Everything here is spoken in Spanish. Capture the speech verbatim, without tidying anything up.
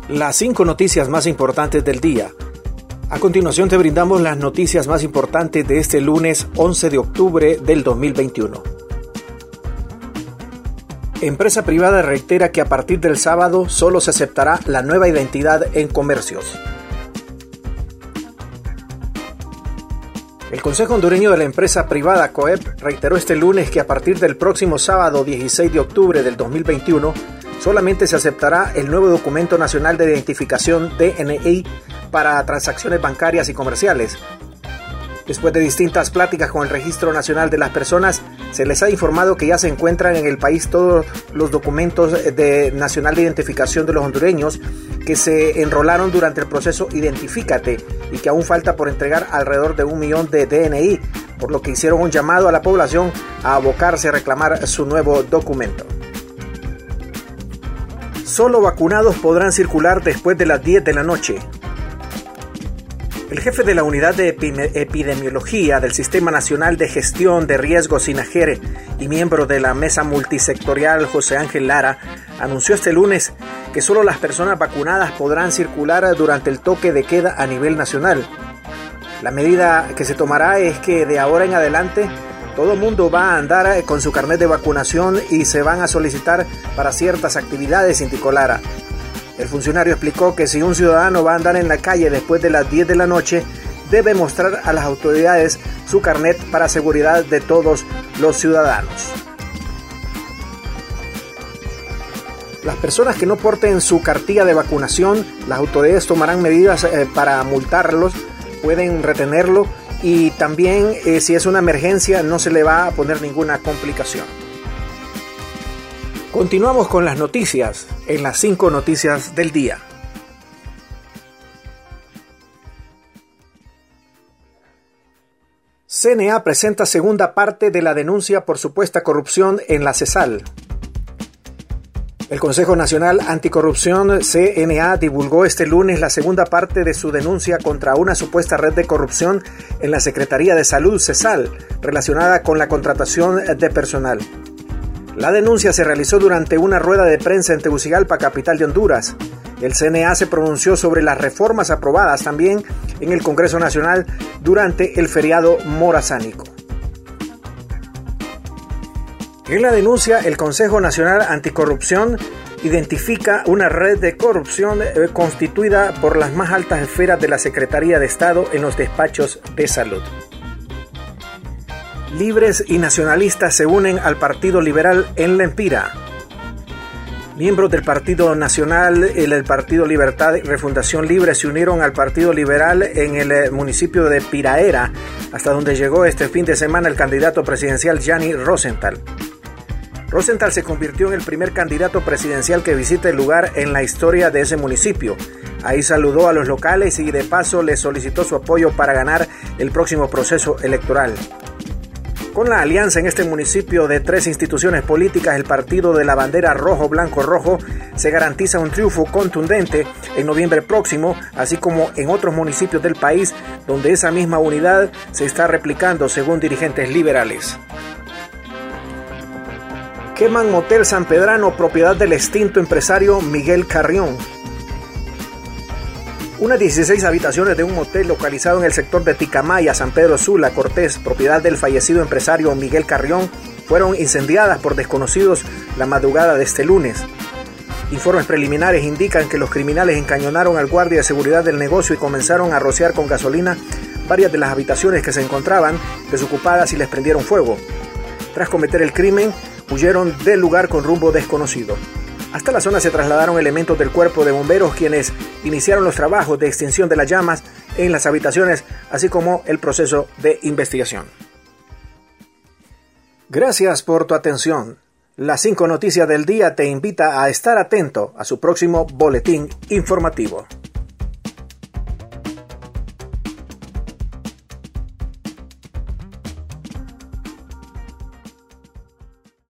Las cinco noticias más importantes del día. A continuación te brindamos las noticias más importantes de este lunes once de octubre del dos mil veintiuno. Empresa privada reitera que a partir del sábado solo se aceptará la nueva identidad en comercios. El Consejo Hondureño de la Empresa Privada COEP reiteró este lunes que a partir del próximo sábado dieciséis de octubre del dos mil veintiuno solamente se aceptará el nuevo Documento Nacional de Identificación D N I para transacciones bancarias y comerciales. Después de distintas pláticas con el Registro Nacional de las Personas, se les ha informado que ya se encuentran en el país todos los documentos de Nacional de Identificación de los hondureños que se enrolaron durante el proceso Identifícate y que aún falta por entregar alrededor de un millón de D N I, por lo que hicieron un llamado a la población a abocarse a reclamar su nuevo documento. Solo vacunados podrán circular después de las diez de la noche. El jefe de la Unidad de Epidemiología del Sistema Nacional de Gestión de Riesgos SINAGER y miembro de la Mesa Multisectorial José Ángel Lara anunció este lunes que solo las personas vacunadas podrán circular durante el toque de queda a nivel nacional. La medida que se tomará es que de ahora en adelante todo el mundo va a andar con su carnet de vacunación y se van a solicitar para ciertas actividades, indicó Lara. El funcionario explicó que si un ciudadano va a andar en la calle después de las diez de la noche, debe mostrar a las autoridades su carnet para seguridad de todos los ciudadanos. Las personas que no porten su cartilla de vacunación, las autoridades tomarán medidas eh, para multarlos, pueden retenerlo y también eh, si es una emergencia no se le va a poner ninguna complicación. Continuamos con las noticias en las cinco noticias del día. C N A presenta segunda parte de la denuncia por supuesta corrupción en la CESAL. El Consejo Nacional Anticorrupción C N A divulgó este lunes la segunda parte de su denuncia contra una supuesta red de corrupción en la Secretaría de Salud CESAL relacionada con la contratación de personal. La denuncia se realizó durante una rueda de prensa en Tegucigalpa, capital de Honduras. El C N A se pronunció sobre las reformas aprobadas también en el Congreso Nacional durante el feriado morazánico. En la denuncia, el Consejo Nacional Anticorrupción identifica una red de corrupción constituida por las más altas esferas de la Secretaría de Estado en los despachos de salud. Libres y nacionalistas se unen al Partido Liberal en Lempira. Miembros del Partido Nacional y el Partido Libertad y Refundación Libre se unieron al Partido Liberal en el municipio de Piraera, hasta donde llegó este fin de semana el candidato presidencial Yanni Rosenthal. Rosenthal se convirtió en el primer candidato presidencial que visita el lugar en la historia de ese municipio. Ahí saludó a los locales y de paso les solicitó su apoyo para ganar el próximo proceso electoral. Con la alianza en este municipio de tres instituciones políticas, el partido de la bandera rojo-blanco-rojo, se garantiza un triunfo contundente en noviembre próximo, así como en otros municipios del país donde esa misma unidad se está replicando según dirigentes liberales. Queman Motel San Pedrano, propiedad del extinto empresario Miguel Carrión. Unas dieciséis habitaciones de un motel localizado en el sector de Ticamaya, San Pedro Sula, Cortés, propiedad del fallecido empresario Miguel Carrión, fueron incendiadas por desconocidos la madrugada de este lunes. Informes preliminares indican que los criminales encañonaron al guardia de seguridad del negocio y comenzaron a rociar con gasolina varias de las habitaciones que se encontraban desocupadas y les prendieron fuego. Tras cometer el crimen, huyeron del lugar con rumbo desconocido. Hasta la zona se trasladaron elementos del cuerpo de bomberos quienes iniciaron los trabajos de extinción de las llamas en las habitaciones, así como el proceso de investigación. Gracias por tu atención. Las cinco noticias del día te invita a estar atento a su próximo boletín informativo.